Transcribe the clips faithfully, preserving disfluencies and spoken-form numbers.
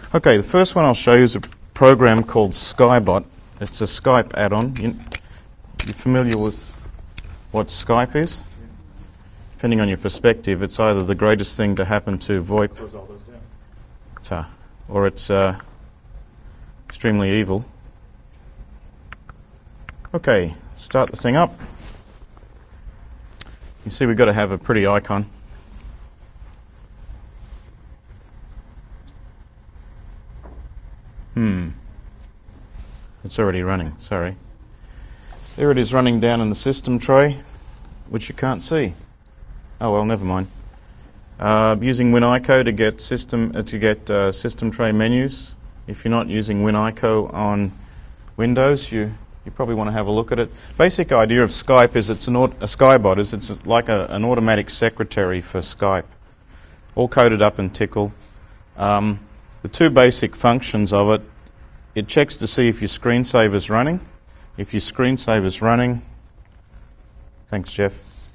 Okay, the first one I'll show you is a program called Skybot. It's a Skype add-on. You, you're familiar with what Skype is? Depending on your perspective, it's either the greatest thing to happen to VoIP, uh, or it's uh, extremely evil. Okay, start the thing up. You see we've got to have a pretty icon. Hmm. It's already running, sorry. There it is running down in the system tray, which you can't see. Oh well, never mind. Uh, using WinICO to get system uh, to get uh, system tray menus. If you're not using WinICO on Windows, you you probably want to have a look at it. Basic idea of Skype is it's an aut- a Skybot is it's like a, an automatic secretary for Skype, all coded up in Tickle. Um, the two basic functions of it: it checks to see if your screensaver's running. If your screensaver's running, thanks, Jeff.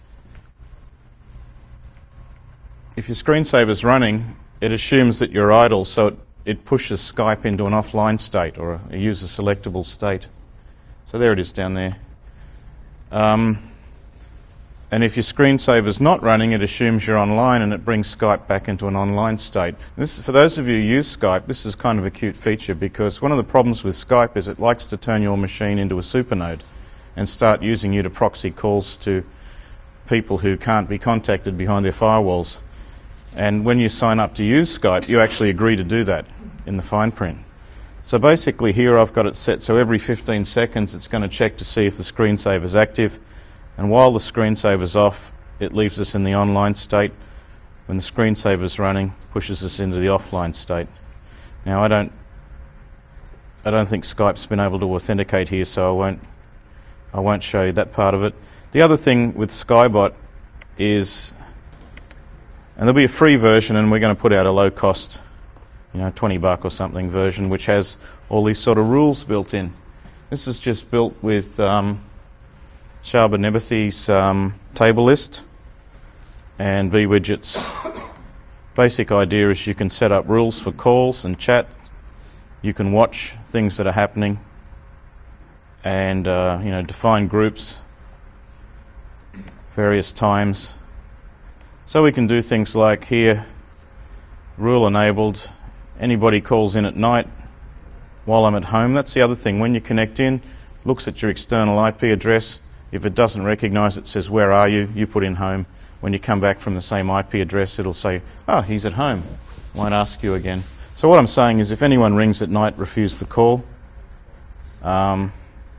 If your screensaver's running, it assumes that you're idle, so it, it pushes Skype into an offline state or a, a user selectable state. So there it is down there. Um, and if your screensaver's not running, it assumes you're online and it brings Skype back into an online state. This, for those of you who use Skype, this is kind of a cute feature because one of the problems with Skype is it likes to turn your machine into a supernode and start using you to proxy calls to people who can't be contacted behind their firewalls. And when you sign up to use Skype, you actually agree to do that in the fine print. So basically here I've got it set so every fifteen seconds it's going to check to see if the screensaver's active. And while the screensaver's off, it leaves us in the online state. When the screensaver's running, pushes us into the offline state. Now I don't I don't think Skype's been able to authenticate here, so I won't I won't show you that part of it. The other thing with Skybot is, and there'll be a free version, and we're going to put out a low-cost, you know, twenty buck or something version, which has all these sort of rules built in. This is just built with um, Shaba-Nebathi's um, table list and B-widgets. Basic idea is you can set up rules for calls and chat. You can watch things that are happening and uh, you know, define groups, various times. So we can do things like here, rule enabled, anybody calls in at night while I'm at home. That's the other thing. When you connect in, looks at your external I P address. If it doesn't recognise it, says, where are you? You put in home. When you come back from the same I P address, it'll say, oh, he's at home. Won't ask you again. So what I'm saying is if anyone rings at night, refuse the call. Um,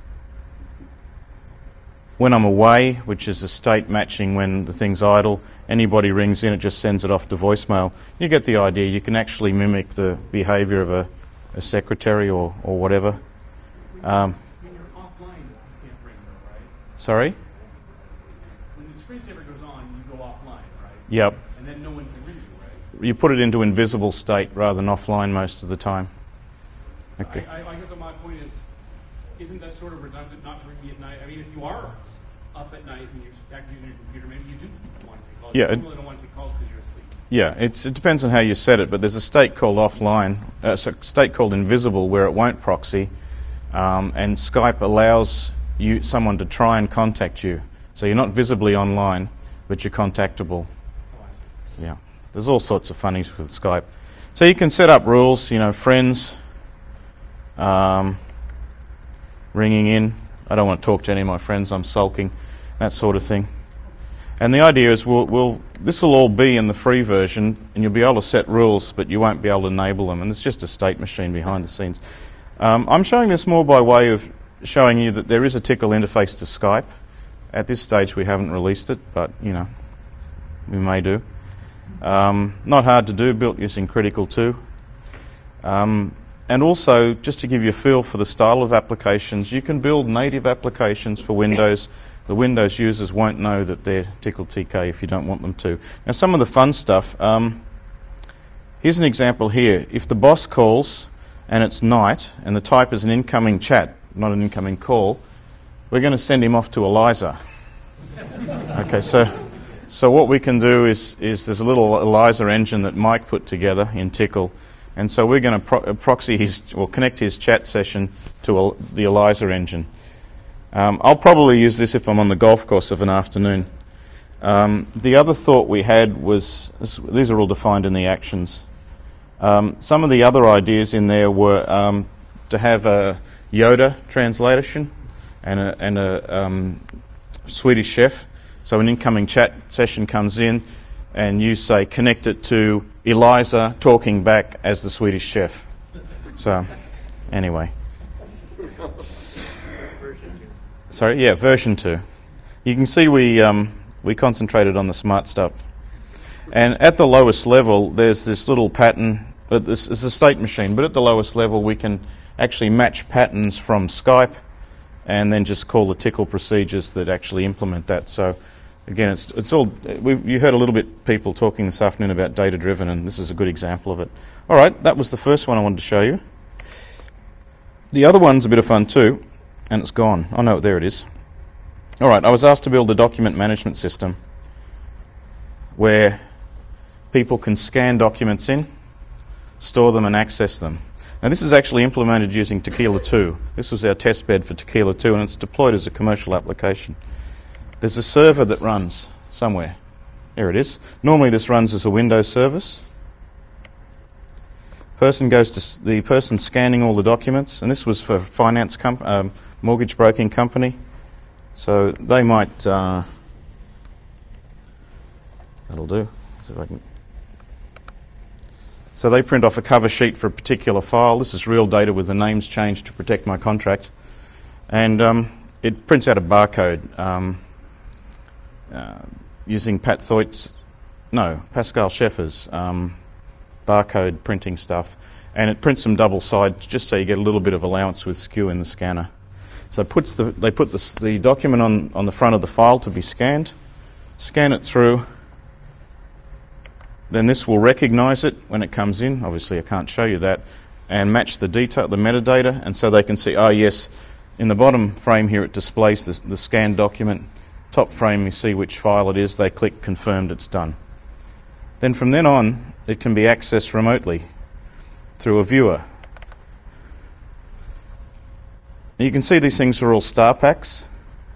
when I'm away, which is a state matching when the thing's idle, anybody rings in, it just sends it off to voicemail. You get the idea. You can actually mimic the behaviour of a, a secretary or, or whatever. Um, when you're offline, you can't ring though, right? Sorry? When the screensaver goes on, you go offline, right? Yep. And then no one can ring you, right? You put it into invisible state rather than offline most of the time. Okay. I, I, I guess my point is, isn't that sort of redundant not to ring me at night? I mean, if you are up at night and you're back using your computer, maybe you do want to take calls. Yeah, You it, really don't want to take calls because you're asleep. Yeah, it's, it depends on how you set it, but there's a state called offline, uh, a state called invisible where it won't proxy, um, and Skype allows you someone to try and contact you. So you're not visibly online, but you're contactable. Yeah, there's all sorts of funnies with Skype. So you can set up rules, you know, friends, um, ringing in. I don't want to talk to any of my friends, I'm sulking, that sort of thing. And the idea is we'll, we'll, this will all be in the free version, and you'll be able to set rules, but you won't be able to enable them. And it's just a state machine behind the scenes. Um, I'm showing this more by way of showing you that there is a Tickle interface to Skype. At this stage, we haven't released it, but, you know, we may do. Um, not hard to do, built using Critical two. Um, and also, just to give you a feel for the style of applications, you can build native applications for Windows. The Windows users won't know that they're Tickle T K if you don't want them to. Now, some of the fun stuff. Um, here's an example here. If the boss calls and it's night and the type is an incoming chat, not an incoming call, we're going to send him off to Eliza. Okay, so so what we can do is is there's a little Eliza engine that Mike put together in Tickle, And so we're going to pro- proxy his, or connect his chat session to a, the ELIZA engine. Um, I'll probably use this if I'm on the golf course of an afternoon. Um, the other thought we had was, this, these are all defined in the actions. Um, some of the other ideas in there were um, to have a Yoda translation and a, and a um, Swedish chef. So an incoming chat session comes in and you say connect it to ELIZA talking back as the Swedish chef. So anyway. Sorry, yeah, version two. You can see we um, we concentrated on the smart stuff. And at the lowest level, there's this little pattern. But this is a state machine, but at the lowest level, we can actually match patterns from Skype and then just call the tickle procedures that actually implement that. So again, it's it's all, we've, you heard a little bit people talking this afternoon about data-driven, and this is a good example of it. All right, that was the first one I wanted to show you. The other one's a bit of fun too, and it's gone. Oh no, there it is. All right, I was asked to build a document management system where people can scan documents in, store them and access them. Now this is actually implemented using Tequila two. This was our test bed for Tequila two, and it's deployed as a commercial application. There's a server that runs somewhere. There it is. Normally this runs as a Windows service. Person goes to s- the person scanning all the documents, and this was for finance comp- um, mortgage broking company. So they might. Uh, that'll do. See if I can. So they print off a cover sheet for a particular file. This is real data with the names changed to protect my contract. And um, it prints out a barcode um, uh, using Pat Thoit's, no, Pascal Scheffer's um, barcode printing stuff. And it prints them double sided just so you get a little bit of allowance with skew in the scanner. So it puts the, they put the, the document on, on the front of the file to be scanned, scan it through. Then this will recognise it when it comes in. Obviously, I can't show you that. And match the detail, the metadata, and so they can see, oh yes, in the bottom frame here it displays the, the scanned document. Top frame, you see which file it is. They click confirmed, it's done. Then from then on, it can be accessed remotely through a viewer. You can see these things are all star packs.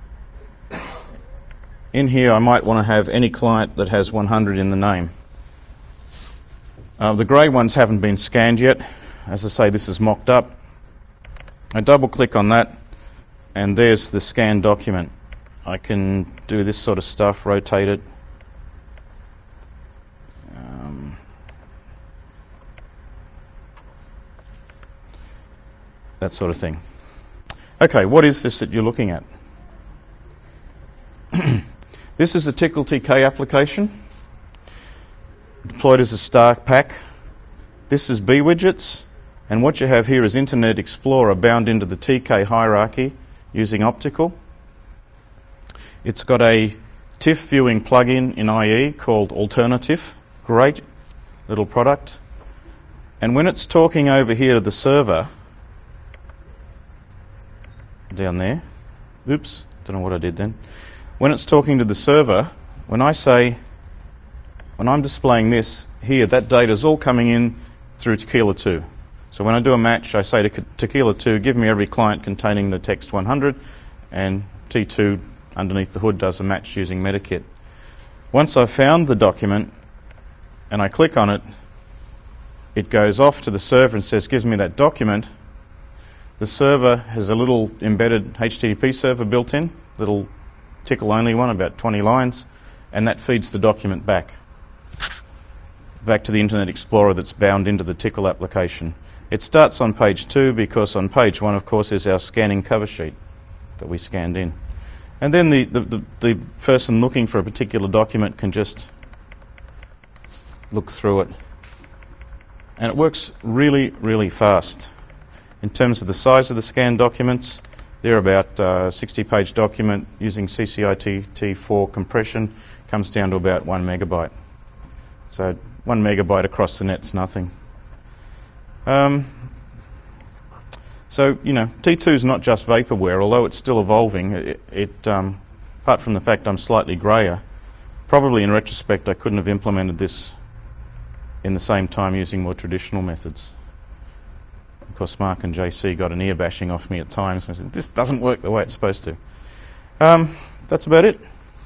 In here, I might want to have any client that has one hundred in the name. Uh, the grey ones haven't been scanned yet. As I say, this is mocked up. I double click on that and there's the scanned document. I can do this sort of stuff, rotate it. Um, that sort of thing. Okay, what is this that you're looking at? This is a Tickle T K application, deployed as a star pack. This is B-Widgets, and what you have here is Internet Explorer bound into the T K hierarchy using optical. It's got a TIFF viewing plugin in I E called Alternative. Great little product. And when it's talking over here to the server, down there, oops, don't know what I did then. When it's talking to the server, when I say, when I'm displaying this here, that data is all coming in through Tequila two. So when I do a match, I say to Tequila two, give me every client containing the text one hundred, and T two underneath the hood does a match using Metakit. Once I've found the document and I click on it, it goes off to the server and says, gives me that document. The server has a little embedded H T T P server built in, little Tickle-only one, about twenty lines, and that feeds the document back. Back to the Internet Explorer that's bound into the Tickle application. It starts on page two because on page one, of course, is our scanning cover sheet that we scanned in. And then the, the, the, the person looking for a particular document can just look through it. And it works really, really fast. In terms of the size of the scanned documents, they're about a sixty-page document using C C I T four compression, comes down to about one megabyte. So one megabyte across the net's nothing. Um, so, you know, T two is not just vaporware, although it's still evolving. It, it um, apart from the fact I'm slightly greyer, probably in retrospect I couldn't have implemented this in the same time using more traditional methods. course, Mark and J C got an ear bashing off me at times. I said, this doesn't work the way it's supposed to. Um, that's about it.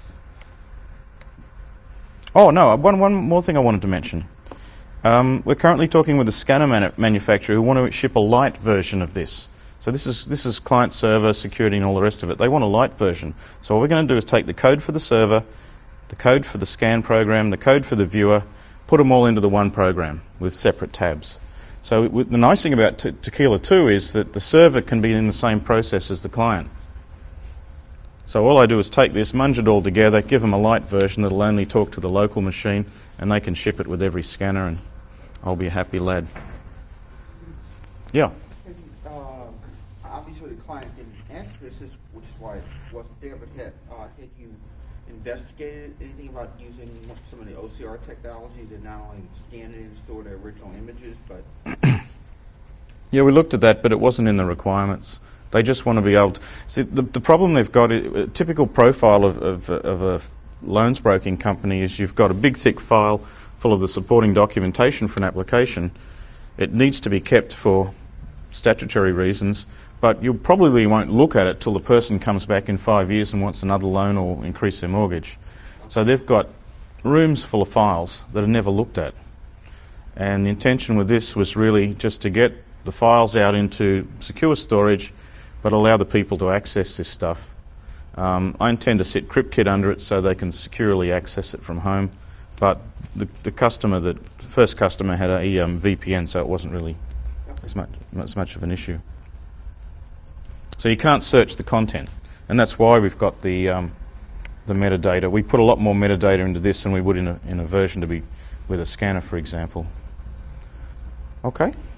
Oh, no, one, one more thing I wanted to mention. Um, we're currently talking with a scanner manu- manufacturer who want to ship a light version of this. So this is this is client server, security and all the rest of it. They want a light version. So what we're going to do is take the code for the server, the code for the scan program, the code for the viewer, put them all into the one program with separate tabs. So it, the nice thing about Te- Tequila two is that the server can be in the same process as the client. So all I do is take this, munge it all together, give them a light version that'll only talk to the local machine, and they can ship it with every scanner, and I'll be a happy lad. Yeah? Uh, obviously the client didn't ask this, which is why it wasn't there, but had, uh, had you investigated anything about using some of the O C R technology to not only scan it and store the original images, but... Yeah, we looked at that, but it wasn't in the requirements. They just want to be able to... See, the, the problem they've got, a typical profile of, of, of a loans broking company is you've got a big, thick file full of the supporting documentation for an application. It needs to be kept for statutory reasons, but you probably won't look at it till the person comes back in five years and wants another loan or increase their mortgage. So they've got rooms full of files that are never looked at. And the intention with this was really just to get the files out into secure storage, but allow the people to access this stuff. Um, I intend to set CryptKit under it so they can securely access it from home, but the, the customer, that first customer had a um, V P N, so it wasn't really as much, as much of an issue. So you can't search the content, and that's why we've got the um, the metadata. We put a lot more metadata into this than we would in a, in a version to be with a scanner, for example. Okay.